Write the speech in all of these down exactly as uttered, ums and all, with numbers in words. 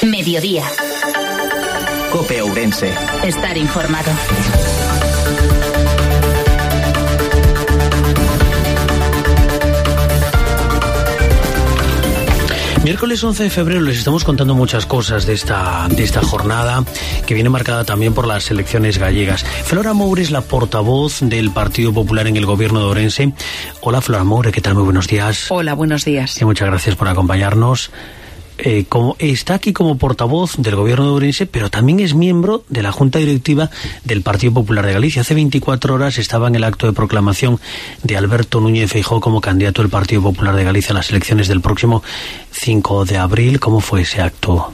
Mediodía. COPE Ourense. Estar informado. Miércoles once de febrero les estamos contando muchas cosas de esta, de esta jornada que viene marcada también por las elecciones gallegas. Flora Moure es la portavoz del Partido Popular en el gobierno de Ourense. Hola Flora Moure, ¿qué tal? Muy buenos días. Hola, buenos días. Y muchas gracias por acompañarnos. Eh, como, está aquí como portavoz del gobierno de Ourense, pero también es miembro de la Junta Directiva del Partido Popular de Galicia. Hace veinticuatro horas estaba en el acto de proclamación de Alberto Núñez Feijóo como candidato del Partido Popular de Galicia a las elecciones del próximo cinco de abril. ¿Cómo fue ese acto?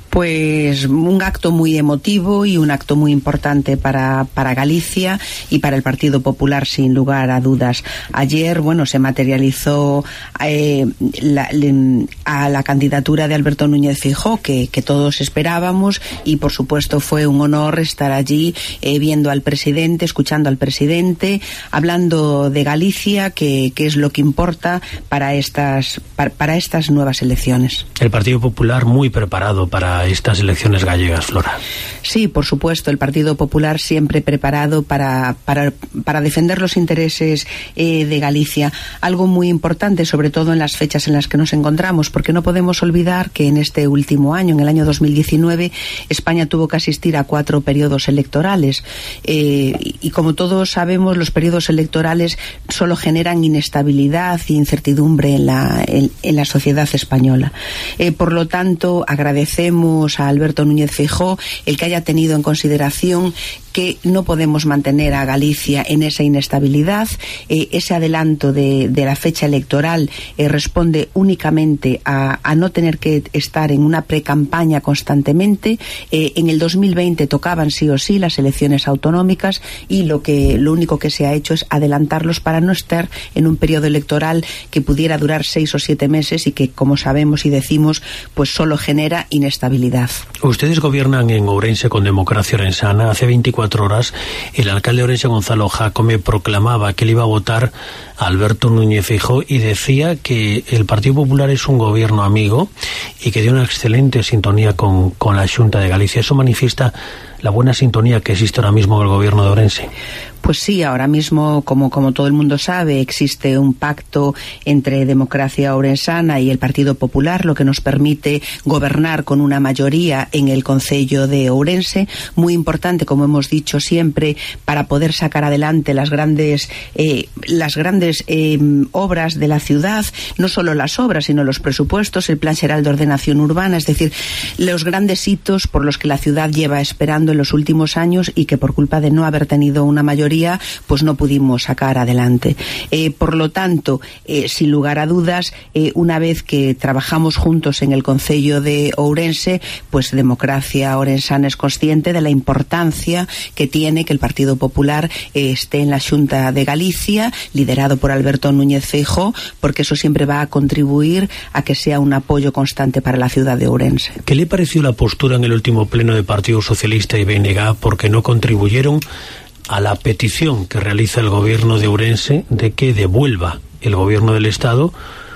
Pues un acto muy emotivo y un acto muy importante para, para Galicia y para el Partido Popular, sin lugar a dudas. Ayer, bueno, se materializó eh, la, le, a la candidatura de Alberto Núñez Feijóo, que, que todos esperábamos, y por supuesto fue un honor estar allí eh, viendo al presidente, escuchando al presidente, hablando de Galicia, que, que es lo que importa para estas, para, para estas nuevas elecciones. El Partido Popular muy preparado para estas elecciones gallegas, Flora. Sí, por supuesto, el Partido Popular siempre preparado para, para, para defender los intereses eh, de Galicia. Algo muy importante, sobre todo en las fechas en las que nos encontramos, porque no podemos olvidar que en este último año, en el año dos mil diecinueve, España tuvo que asistir a cuatro periodos electorales. Eh, y, y como todos sabemos, los periodos electorales solo generan inestabilidad e incertidumbre en la, en, en la sociedad española. Eh, por lo tanto, agradecemos a Alberto Núñez Feijóo el que haya tenido en consideración que no podemos mantener a Galicia en esa inestabilidad. Eh, ese adelanto de, de la fecha electoral eh, responde únicamente a, a no tener que estar en una precampaña constantemente. Eh, en el dos mil veinte tocaban sí o sí las elecciones autonómicas y lo que lo único que se ha hecho es adelantarlos para no estar en un periodo electoral que pudiera durar seis o siete meses y que, como sabemos y decimos, pues solo genera inestabilidad. Ustedes gobiernan en Ourense con Democracia Orensana. Hace veinticuatro horas el alcalde de Ourense, Gonzalo Jácome, proclamaba que él iba a votar a Alberto Núñez Feijóo y decía que el Partido Popular es un gobierno amigo y que tiene una excelente sintonía con, con la Xunta de Galicia. Eso manifiesta la buena sintonía que existe ahora mismo en el gobierno de Ourense. Pues sí, ahora mismo, como, como todo el mundo sabe, existe un pacto entre Democracia Orensana y el Partido Popular, lo que nos permite gobernar con una mayoría en el concello de Ourense, muy importante, como hemos dicho siempre, para poder sacar adelante las grandes, eh, las grandes eh, obras de la ciudad, no solo las obras, sino los presupuestos, el Plan Xeral de Ordenación Urbana, es decir, los grandes hitos por los que la ciudad lleva esperando en los últimos años y que por culpa de no haber tenido una mayoría pues no pudimos sacar adelante. Eh, por lo tanto, eh, sin lugar a dudas, eh, una vez que trabajamos juntos en el concello de Ourense, pues Democracia Orensana es consciente de la importancia que tiene que el Partido Popular eh, esté en la Xunta de Galicia, liderado por Alberto Núñez Feijóo, porque eso siempre va a contribuir a que sea un apoyo constante para la ciudad de Ourense. ¿Qué le pareció la postura en el último pleno de Partido Socialista y B N G porque no contribuyeron a la petición que realiza el gobierno de Ourense de que devuelva el gobierno del Estado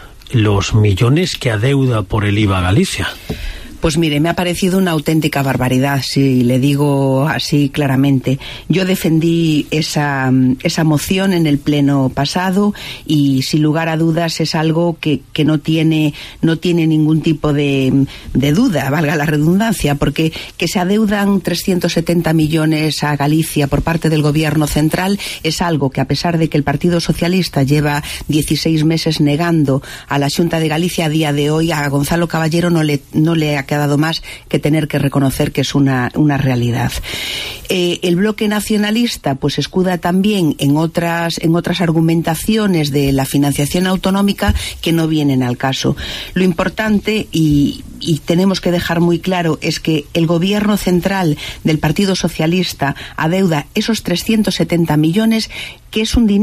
los millones que adeuda por el I V A a Galicia? Pues mire, me ha parecido una auténtica barbaridad, si le digo así claramente. Yo defendí esa, esa moción en el pleno pasado y sin lugar a dudas es algo que, que no tiene no tiene ningún tipo de, de duda, valga la redundancia, porque que se adeudan trescientos setenta millones a Galicia por parte del gobierno central es algo que, a pesar de que el Partido Socialista lleva dieciséis meses negando a la Xunta de Galicia, a día de hoy a Gonzalo Caballero no le, no le ha quedado más que tener que reconocer que es una, una realidad. Eh, el bloque nacionalista pues escuda también en otras, en otras argumentaciones de la financiación autonómica que no vienen al caso. Lo importante, y, y tenemos que dejar muy claro, es que el gobierno central del Partido Socialista adeuda esos trescientos setenta millones, que es un dinero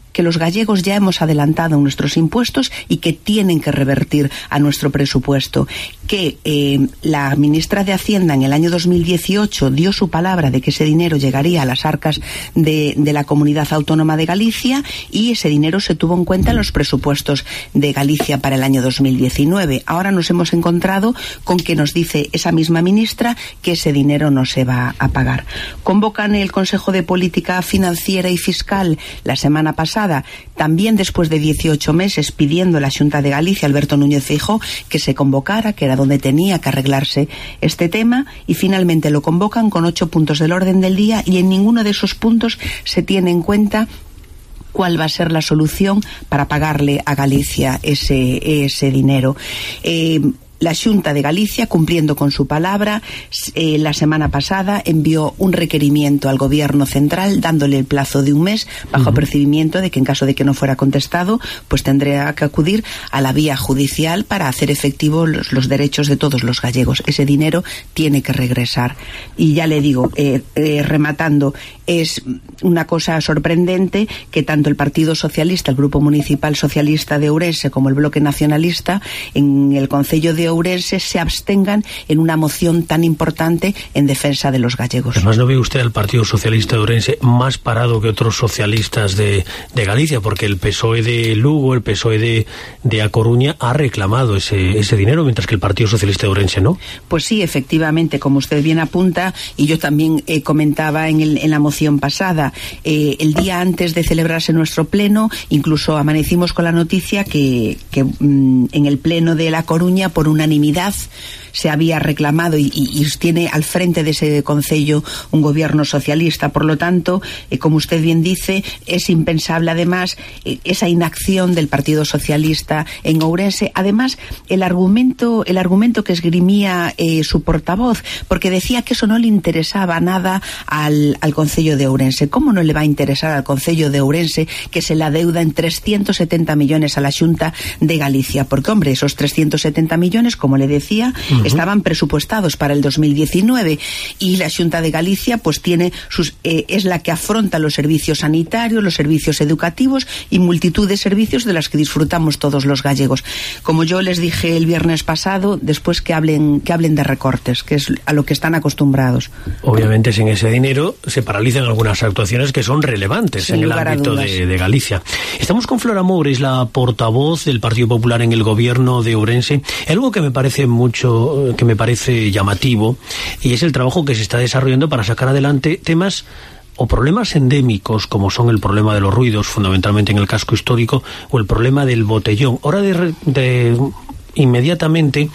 que los gallegos ya hemos adelantado nuestros impuestos y que tienen que revertir a nuestro presupuesto, que eh, la ministra de Hacienda en el año dos mil dieciocho dio su palabra de que ese dinero llegaría a las arcas de, de la Comunidad Autónoma de Galicia, y ese dinero se tuvo en cuenta en los presupuestos de Galicia para el año dos mil diecinueve. Ahora nos hemos encontrado con que nos dice esa misma ministra que ese dinero no se va a pagar. Convocan el Consejo de Política Financiera y Fiscal la semana pasada, también después de dieciocho meses, pidiendo a la Xunta de Galicia, Alberto Núñez Feijóo, que se convocara, que era donde tenía que arreglarse este tema, y finalmente lo convocan con ocho puntos del orden del día, y en ninguno de esos puntos se tiene en cuenta cuál va a ser la solución para pagarle a Galicia ese, ese dinero. Eh, La Xunta de Galicia, cumpliendo con su palabra, eh, la semana pasada envió un requerimiento al Gobierno central dándole el plazo de un mes, bajo uh-huh. apercibimiento de que en caso de que no fuera contestado, pues tendría que acudir a la vía judicial para hacer efectivos los, los derechos de todos los gallegos. Ese dinero tiene que regresar. Y ya le digo, eh, eh, rematando, es una cosa sorprendente que tanto el Partido Socialista, el Grupo Municipal Socialista de Ourense, como el Bloque Nacionalista, en el Concello de Ourense se abstengan en una moción tan importante en defensa de los gallegos. Además, ¿no ve usted al Partido Socialista de Ourense más parado que otros socialistas de, de Galicia? Porque el P S O E de Lugo, el P S O E de, de A Coruña ha reclamado ese, ese dinero, mientras que el Partido Socialista de Ourense no. Pues sí, efectivamente, como usted bien apunta, y yo también eh, comentaba en, el, en la moción pasada, eh, el día antes de celebrarse nuestro pleno, incluso amanecimos con la noticia que, que mm, en el pleno de La Coruña, por un unanimidad, se había reclamado y, y, y tiene al frente de ese concello un gobierno socialista. Por lo tanto, eh, como usted bien dice, es impensable además eh, esa inacción del Partido Socialista en Ourense. Además, el argumento el argumento que esgrimía eh, su portavoz, porque decía que eso no le interesaba nada al, al concello de Ourense. ¿Cómo no le va a interesar al concello de Ourense que se la deuda en trescientos setenta millones a la Xunta de Galicia? Porque, hombre, esos trescientos setenta millones, como le decía, uh-huh. estaban presupuestados para el dos mil diecinueve, y la Xunta de Galicia pues tiene sus eh, es la que afronta los servicios sanitarios, los servicios educativos y multitud de servicios de los que disfrutamos todos los gallegos. Como yo les dije el viernes pasado, después que hablen que hablen de recortes, que es a lo que están acostumbrados. Obviamente, sin ese dinero se paralizan algunas actuaciones que son relevantes sin en el ámbito de, de Galicia. Estamos con Flora Moures, la portavoz del Partido Popular en el gobierno de Ourense. Algo que me parece mucho, que me parece llamativo, y es el trabajo que se está desarrollando para sacar adelante temas o problemas endémicos, como son el problema de los ruidos, fundamentalmente en el casco histórico, o el problema del botellón. Ahora de, de inmediatamente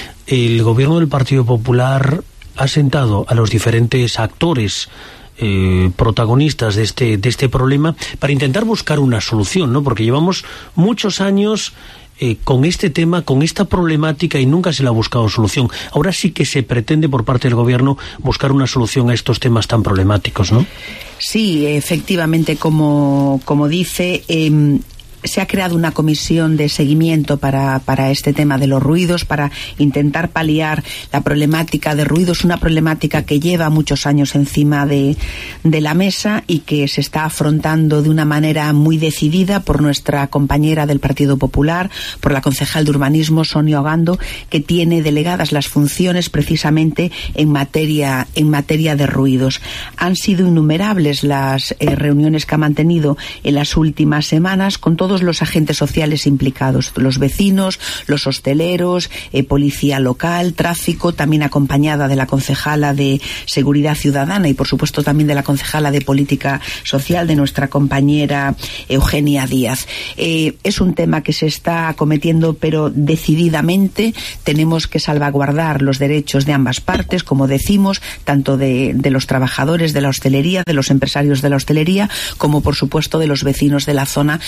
el gobierno del Partido Popular ha sentado a los diferentes actores Eh, protagonistas de este de este problema para intentar buscar una solución, ¿no? Porque llevamos muchos años eh, con este tema, con esta problemática, y nunca se le ha buscado solución. Ahora sí que se pretende por parte del gobierno buscar una solución a estos temas tan problemáticos, ¿no? Sí, efectivamente, como, como dice, eh, se ha creado una comisión de seguimiento para, para este tema de los ruidos, para intentar paliar la problemática de ruidos, una problemática que lleva muchos años encima de, de la mesa y que se está afrontando de una manera muy decidida por nuestra compañera del Partido Popular, por la concejal de Urbanismo, Sonia Ogando, que tiene delegadas las funciones precisamente en materia, en materia de ruidos. Han sido innumerables las eh, reuniones que ha mantenido en las últimas semanas con todos los agentes sociales implicados, los vecinos, los hosteleros, eh, policía local, tráfico, también acompañada de la concejala de Seguridad Ciudadana y por supuesto también de la concejala de Política Social, de nuestra compañera Eugenia Díaz. Eh, es un tema que se está acometiendo pero decididamente. Tenemos que salvaguardar los derechos de ambas partes, como decimos, tanto de, de los trabajadores de la hostelería, de los empresarios de la hostelería, como por supuesto de los vecinos de la zona que se ven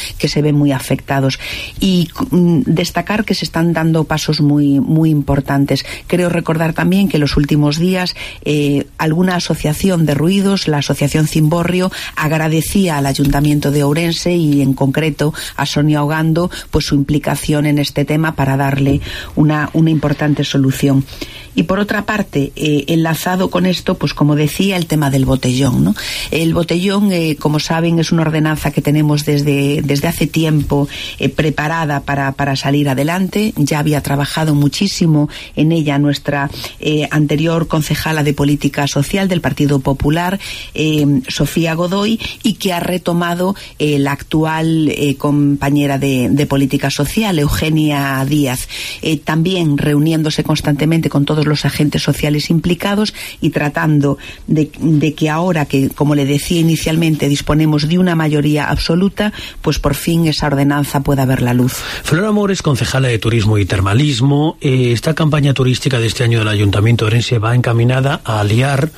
ven muy afectados. Y mm, destacar que se están dando pasos muy, muy importantes. Creo recordar también que en los últimos días eh, alguna asociación de ruidos, la asociación Cimborrio, agradecía al Ayuntamiento de Ourense y en concreto a Sonia Ogando pues su implicación en este tema para darle una, una importante solución. Y por otra parte, eh, enlazado con esto, pues como decía, el tema del botellón, ¿no? El botellón, eh, como saben, es una ordenanza que tenemos desde, desde hace tiempo eh, preparada para, para salir adelante. Ya había trabajado muchísimo en ella nuestra eh, anterior concejala de Política Social del Partido Popular, eh, Sofía Godoy, y que ha retomado eh, la actual eh, compañera de, de Política Social, Eugenia Díaz, eh, también reuniéndose constantemente con todos los agentes sociales implicados y tratando de, de que ahora que, como le decía inicialmente, disponemos de una mayoría absoluta, pues por fin esa ordenanza pueda ver la luz. Flora Mores, concejala de Turismo y Termalismo. Eh, esta campaña turística de este año del Ayuntamiento de Ourense va encaminada a aliar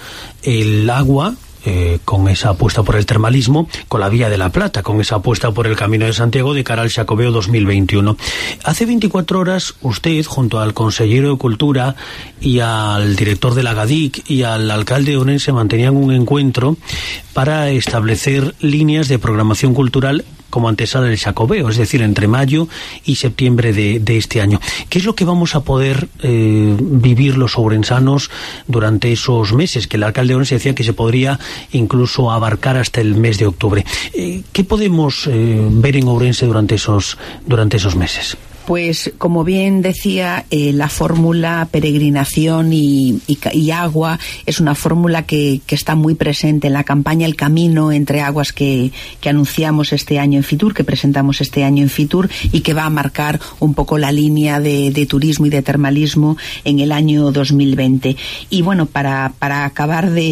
el agua Eh, con esa apuesta por el termalismo, con la Vía de la Plata, con esa apuesta por el Camino de Santiago de cara al Xacobeo dos mil veintiuno. Hace veinticuatro horas usted, junto al consejero de Cultura y al director de la GADIC y al alcalde de Ourense, mantenían un encuentro para establecer líneas de programación cultural como antesala del Xacobeo, es decir, entre mayo y septiembre de, de este año. ¿Qué es lo que vamos a poder eh, vivir los ourensanos durante esos meses? Que el alcalde de Ourense decía que se podría incluso abarcar hasta el mes de octubre. Eh, ¿Qué podemos eh, ver en Ourense durante esos, durante esos meses? Pues, como bien decía, eh, la fórmula peregrinación y, y, y agua es una fórmula que, que está muy presente en la campaña El Camino entre Aguas que, que anunciamos este año en Fitur, que presentamos este año en Fitur, y que va a marcar un poco la línea de, de turismo y de termalismo en el año dos mil veinte. Y bueno, para, para acabar de...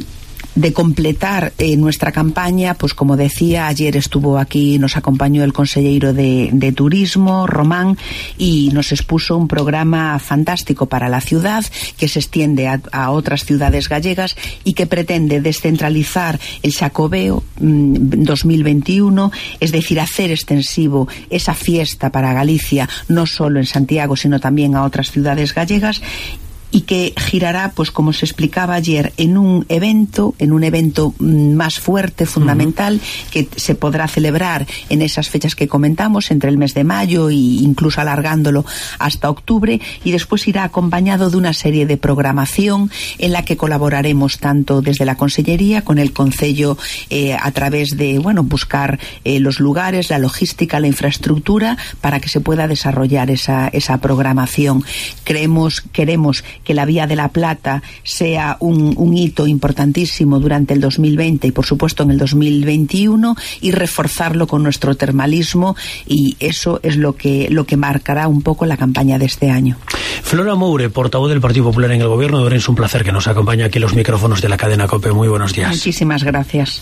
de completar eh, nuestra campaña, pues como decía, ayer estuvo aquí, nos acompañó el consejero de, de Turismo, Román, y nos expuso un programa fantástico para la ciudad que se extiende a, a otras ciudades gallegas y que pretende descentralizar el Xacobeo mmm, dos mil veintiuno, es decir, hacer extensivo esa fiesta para Galicia, no solo en Santiago, sino también a otras ciudades gallegas, y que girará, pues como se explicaba ayer, en un evento, en un evento más fuerte, fundamental, uh-huh. que se podrá celebrar en esas fechas que comentamos, entre el mes de mayo e incluso alargándolo hasta octubre, y después irá acompañado de una serie de programación en la que colaboraremos tanto desde la Consellería con el Concello eh, a través de, bueno, buscar eh, los lugares, la logística, la infraestructura para que se pueda desarrollar esa, esa programación. Creemos, queremos que la Vía de la Plata sea un, un hito importantísimo durante el dos mil veinte y por supuesto en el dos mil veintiuno, y reforzarlo con nuestro termalismo, y eso es lo que, lo que marcará un poco la campaña de este año. Flora Moure, portavoz del Partido Popular en el Gobierno de Ourense, un placer que nos acompañe aquí en los micrófonos de la cadena COPE. Muy buenos días. Muchísimas gracias.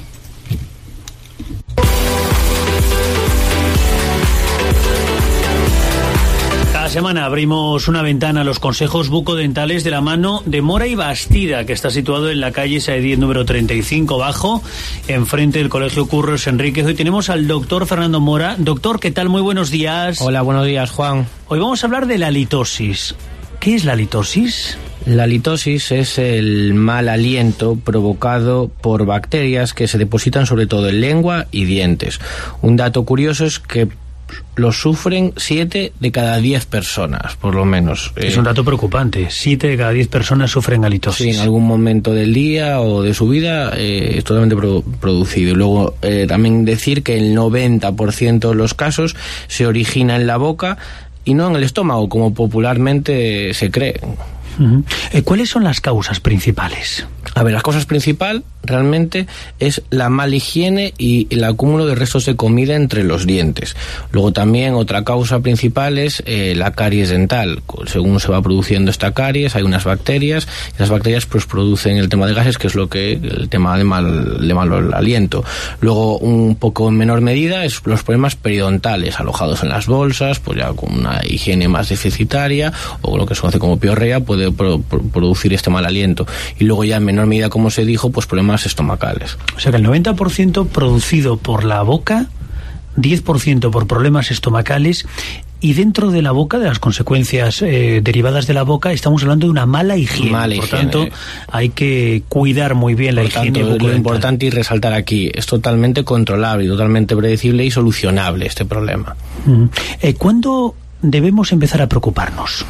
Semana abrimos una ventana a los consejos bucodentales de la mano de Mora y Bastida, que está situado en la calle Saedíez número treinta y cinco bajo, enfrente del Colegio Curros Enríquez. Hoy tenemos al doctor Fernando Mora. Doctor, ¿qué tal? Muy buenos días. Hola, buenos días, Juan. Hoy vamos a hablar de la halitosis. ¿Qué es la halitosis? La halitosis es el mal aliento provocado por bacterias que se depositan sobre todo en lengua y dientes. Un dato curioso es que lo sufren siete de cada diez personas, por lo menos. Es un dato preocupante. Siete de cada diez personas sufren halitosis. Sí, en algún momento del día o de su vida eh, es totalmente pro producido. Y luego eh, también decir que el noventa por ciento de los casos se origina en la boca y no en el estómago, como popularmente se cree. Uh-huh. eh, ¿Cuáles son las causas principales? A ver, las causas principales realmente es la mala higiene y el acúmulo de restos de comida entre los dientes. Luego también otra causa principal es eh, la caries dental. Según se va produciendo esta caries, hay unas bacterias, y las bacterias pues producen el tema de gases, que es lo que el tema de mal, de mal aliento. Luego, un poco en menor medida, es los problemas periodontales, alojados en las bolsas, pues ya con una higiene más deficitaria, o lo que se conoce como piorrea, puede pro, pro, producir este mal aliento. Y luego ya en menor medida, como se dijo, pues problemas estomacales. O sea que el noventa por ciento producido por la boca diez por ciento por problemas estomacales, y dentro de la boca, de las consecuencias eh, derivadas de la boca, estamos hablando de una mala higiene. Mala higiene. Por tanto, hay que cuidar muy bien la por higiene tanto, bucodental. Lo importante y resaltar aquí, es totalmente controlable y totalmente predecible y solucionable este problema. Mm. Eh, ¿Cuándo debemos empezar a preocuparnos?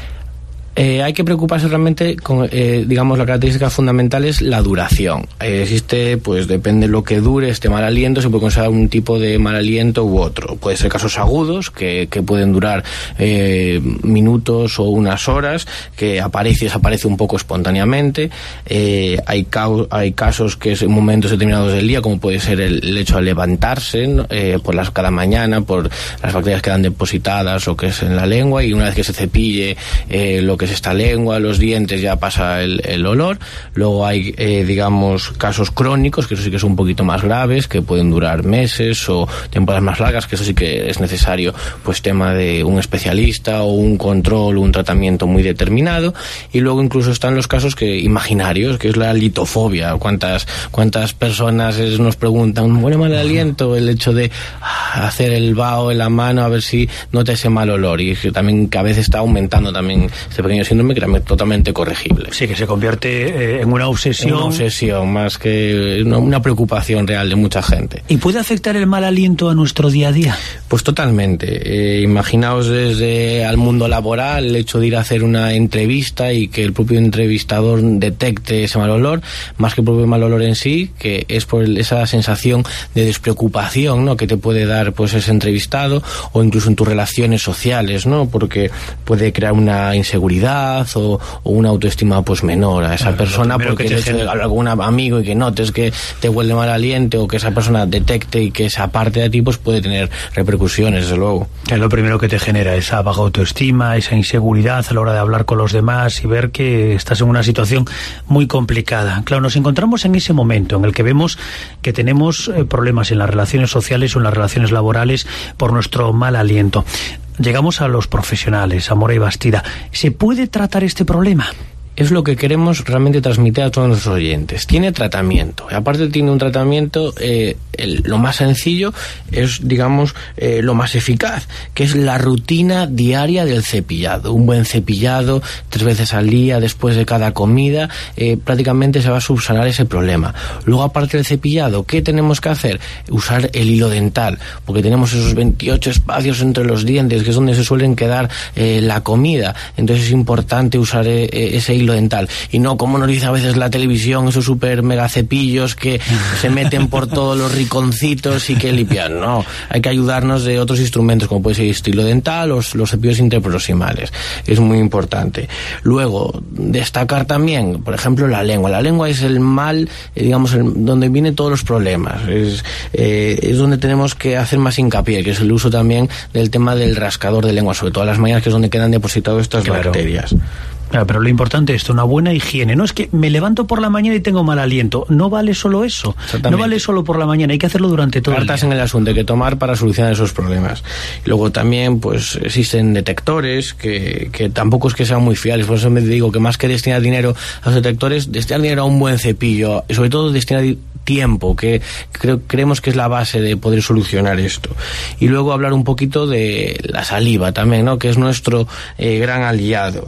Eh, hay que preocuparse realmente con, eh, digamos, la característica fundamental es la duración. Eh, existe, pues depende de lo que dure este mal aliento, se puede considerar un tipo de mal aliento u otro. Puede ser casos agudos, que, que pueden durar eh, minutos o unas horas, que aparece y desaparece un poco espontáneamente. Eh, hay, ca- hay casos que es en momentos determinados del día, como puede ser el, el hecho de levantarse, ¿no? eh, por las, cada mañana, por las bacterias que quedan depositadas o que es en la lengua, y una vez que se cepille eh, lo que es esta lengua, los dientes, ya pasa el, el olor. Luego hay, eh, digamos, casos crónicos, que eso sí que son un poquito más graves, que pueden durar meses o temporadas más largas, que eso sí que es necesario, pues, tema de un especialista o un control, un tratamiento muy determinado. Y luego incluso están los casos que imaginarios, que es la litofobia. ¿Cuántas, cuántas personas es, nos preguntan, ¿huele mal aliento? El hecho de ah, hacer el vaho en la mano a ver si nota ese mal olor, y que también que a veces está aumentando también este pequeño síndrome, que era totalmente corregible. Sí, que se convierte eh, en una obsesión. Una obsesión, más que una, una preocupación real de mucha gente. ¿Y puede afectar el mal aliento a nuestro día a día? Pues totalmente. Eh, imaginaos desde al mundo laboral, el hecho de ir a hacer una entrevista y que el propio entrevistador detecte ese mal olor, más que el propio mal olor en sí, que es por el, esa sensación de despreocupación, ¿no?, que te puede dar, pues, ese entrevistado, o incluso en tus relaciones sociales, ¿no?, porque puede crear una inseguridad o, o una autoestima, pues, menor a esa, claro, persona, porque el hecho de hablar con un amigo y que notes que te huele mal aliento, o que esa persona detecte y que se aparte de ti, pues puede tener repercusiones, desde luego. Es lo primero que te genera, esa baja autoestima, esa inseguridad a la hora de hablar con los demás y ver que estás en una situación muy complicada. Claro, nos encontramos en ese momento en el que vemos que tenemos eh, problemas en las relaciones sociales o en las relaciones laborales por nuestro mal aliento. Llegamos a los profesionales, a Mora y Bastida. ¿Se puede tratar este problema? Es lo que queremos realmente transmitir a todos nuestros oyentes. Tiene tratamiento. Y aparte tiene un tratamiento, eh, el, lo más sencillo es, digamos, eh, lo más eficaz, que es la rutina diaria del cepillado. Un buen cepillado, tres veces al día, después de cada comida, eh, prácticamente se va a subsanar ese problema. Luego, aparte del cepillado, ¿qué tenemos que hacer? Usar el hilo dental, porque tenemos esos veintiocho espacios entre los dientes, que es donde se suelen quedar eh, la comida. Entonces es importante usar eh, ese hilo dental, y no como nos dice a veces la televisión, esos super mega cepillos que se meten por todos los rinconcitos y que limpian. No, hay que ayudarnos de otros instrumentos, como puede ser el hilo dental o los cepillos interproximales. Es muy importante. Luego, destacar también, por ejemplo, la lengua. La lengua es el mal, eh, digamos, el, donde vienen todos los problemas. Es, eh, es donde tenemos que hacer más hincapié, que es el uso también del tema del rascador de lengua, sobre todo a las mañanas, que es donde quedan depositadas estas, claro, bacterias. Claro, pero lo importante es esto, una buena higiene. No es que me levanto por la mañana y tengo mal aliento. No vale solo eso. No vale solo por la mañana, hay que hacerlo durante todo Cartas el día. en el asunto, hay que tomar para solucionar esos problemas. Y luego también, pues, existen detectores que, que tampoco es que sean muy fiables. Por eso me digo que más que destinar dinero a los detectores, destinar dinero a un buen cepillo, y sobre todo destinar tiempo, que creo, creemos que es la base de poder solucionar esto. Y luego hablar un poquito de la saliva también, ¿no?, que es nuestro eh, gran aliado.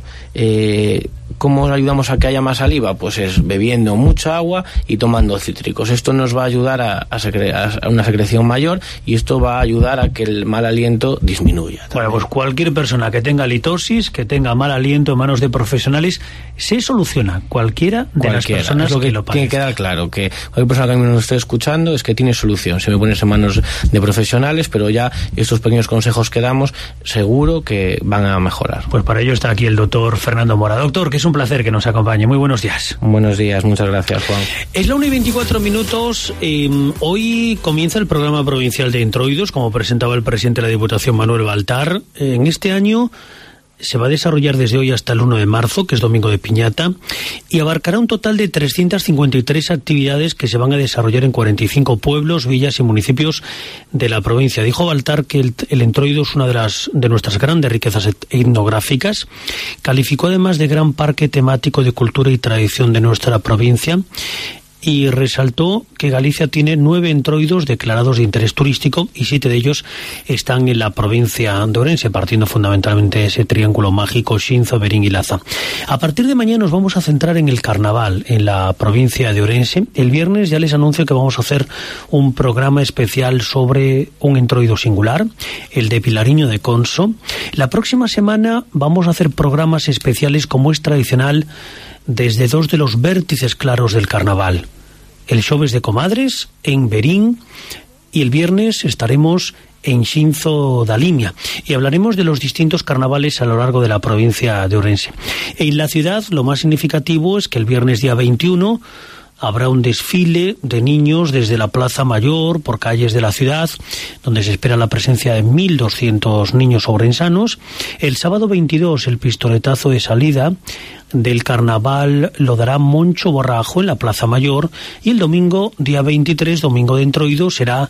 Eh, ¿Cómo ayudamos a que haya más saliva? Pues es bebiendo mucha agua y tomando cítricos. Esto nos va a ayudar a, a, secre- a una secreción mayor, y esto va a ayudar a que el mal aliento disminuya también. Bueno, pues cualquier persona que tenga litosis, que tenga mal aliento en manos de profesionales, se soluciona. Cualquiera de cualquiera. Las personas es lo que, que lo padecen. Tiene que quedar claro que cualquier persona que nos esté escuchando es que tiene solución. Se me pones en manos de profesionales, pero ya estos pequeños consejos que damos seguro que van a mejorar. Pues para ello está aquí el doctor Fernando Mora. Doctor, que es un placer que nos acompañe. Muy buenos días. Buenos días, muchas gracias, Juan. Es la una y veinticuatro minutos. Eh, hoy comienza el programa provincial de Entroidos, como presentaba el presidente de la Diputación, Manuel Baltar. Eh, en este año se va a desarrollar desde hoy hasta el uno de marzo, que es Domingo de Piñata, y abarcará un total de trescientas cincuenta y tres actividades que se van a desarrollar en cuarenta y cinco pueblos, villas y municipios de la provincia. Dijo Baltar que el, el Entroido es una de las de nuestras grandes riquezas etnográficas. Calificó además de gran parque temático de cultura y tradición de nuestra provincia. y resaltó que Galicia tiene nueve entroidos declarados de interés turístico y siete de ellos están en la provincia de Ourense, partiendo fundamentalmente de ese triángulo mágico Xinzo, Verín y Laza. A partir de mañana nos vamos a centrar en el carnaval en la provincia de Ourense. El viernes ya les anuncio que vamos a hacer un programa especial sobre un entroido singular, el de Pilariño de Conso. La próxima semana vamos a hacer programas especiales, como es tradicional, desde dos de los vértices claros del carnaval, el Xoves de Comadres en Verín, y el viernes estaremos en Xinzo da Limia y hablaremos de los distintos carnavales a lo largo de la provincia de Ourense. En la ciudad lo más significativo es que el viernes día veintiuno habrá un desfile de niños desde la Plaza Mayor por calles de la ciudad, donde se espera la presencia de mil doscientos niños ourensanos. El sábado veintidós el pistoletazo de salida del carnaval lo dará Moncho Borrajo en la Plaza Mayor, y el domingo día veintitrés, domingo de entroido, será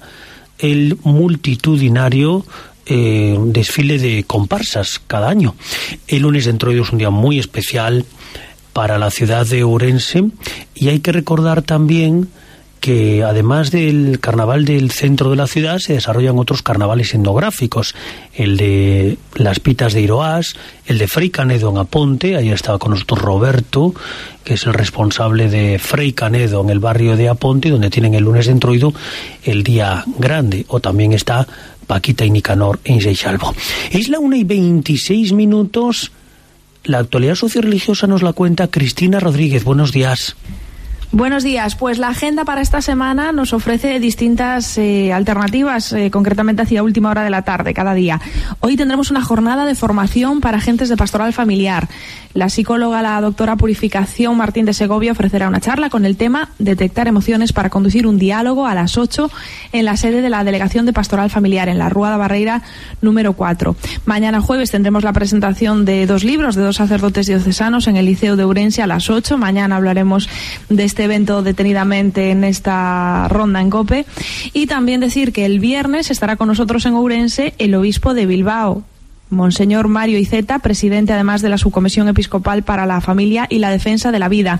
el multitudinario eh, desfile de comparsas cada año. El lunes de entroido es un día muy especial para la ciudad de Ourense, y hay que recordar también que además del carnaval del centro de la ciudad se desarrollan otros carnavales etnográficos, el de las Pitas de Iroás, el de Frei Canedo en Aponte. Ahí estaba con nosotros Roberto, que es el responsable de Frei Canedo en el barrio de Aponte, donde tienen el lunes de entroido el día grande. O también está Paquita y Nicanor en Seixalbo. Es la una y veintiséis minutos. La actualidad socioreligiosa nos la cuenta Cristina Rodríguez. Buenos días. Buenos días. Pues la agenda para esta semana nos ofrece distintas eh, alternativas, eh, concretamente hacia última hora de la tarde cada día. Hoy tendremos una jornada de formación para agentes de pastoral familiar. La psicóloga, la doctora Purificación Martín de Segovia, ofrecerá una charla con el tema Detectar emociones para conducir un diálogo a las ocho en la sede de la Delegación de Pastoral Familiar, en la Rúa da Barreira número cuatro. Mañana jueves tendremos la presentación de dos libros de dos sacerdotes diocesanos en el Liceo de Ourense a las ocho. Mañana hablaremos de este evento detenidamente en esta ronda en COPE. Y también decir que el viernes estará con nosotros en Ourense el obispo de Bilbao, Monseñor Mario Iceta, presidente además de la Subcomisión Episcopal para la Familia y la Defensa de la Vida.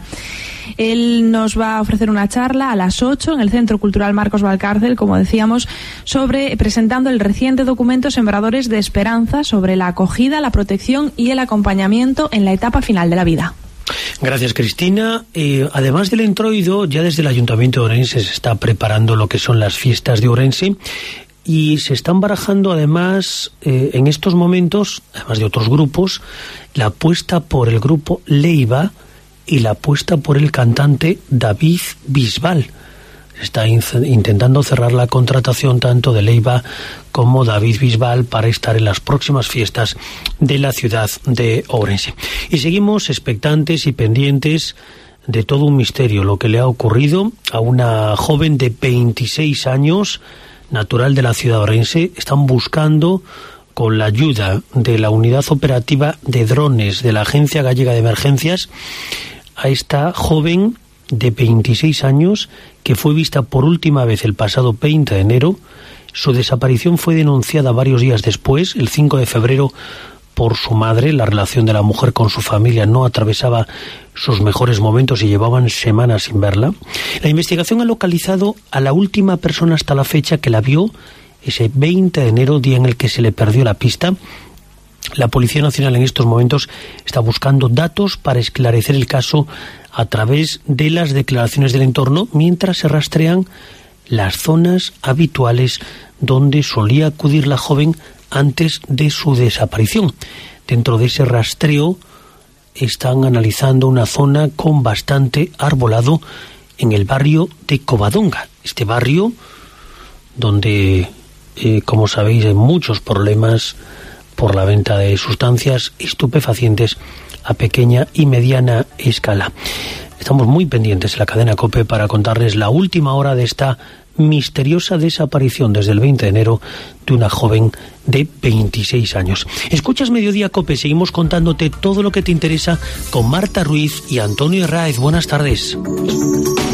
Él nos va a ofrecer una charla a las ocho en el Centro Cultural Marcos Valcárcel, como decíamos, sobre presentando el reciente documento Sembradores de Esperanza sobre la acogida, la protección y el acompañamiento en la etapa final de la vida. Gracias, Cristina. Eh, además del entroido, ya desde el Ayuntamiento de Ourense se está preparando lo que son las fiestas de Ourense, y se están barajando además eh, en estos momentos, además de otros grupos, la apuesta por el grupo Leiva y la apuesta por el cantante David Bisbal. Se está in- intentando cerrar la contratación tanto de Leiva como David Bisbal para estar en las próximas fiestas de la ciudad de Ourense. Y seguimos expectantes y pendientes de todo un misterio, lo que le ha ocurrido a una joven de veintiséis años, natural de la ciudad de Ourense. Están buscando, con la ayuda de la unidad operativa de drones de la Agencia Gallega de Emergencias, a esta joven de veintiséis años que fue vista por última vez el pasado veinte de enero. Su desaparición fue denunciada varios días después, el cinco de febrero, por su madre. La relación de la mujer con su familia no atravesaba sus mejores momentos y llevaban semanas sin verla. La investigación ha localizado a la última persona hasta la fecha que la vio ese veinte de enero, día en el que se le perdió la pista. La Policía Nacional en estos momentos está buscando datos para esclarecer el caso a través de las declaraciones del entorno, mientras se rastrean las zonas habituales donde solía acudir la joven antes de su desaparición. Dentro de ese rastreo están analizando una zona con bastante arbolado en el barrio de Covadonga. Este barrio donde, eh, como sabéis, hay muchos problemas por la venta de sustancias estupefacientes a pequeña y mediana escala. Estamos muy pendientes en la cadena COPE para contarles la última hora de esta misteriosa desaparición desde el veinte de enero de una joven de veintiséis años. Escuchas Mediodía COPE, seguimos contándote todo lo que te interesa con Marta Ruiz y Antonio Herráez. Buenas tardes.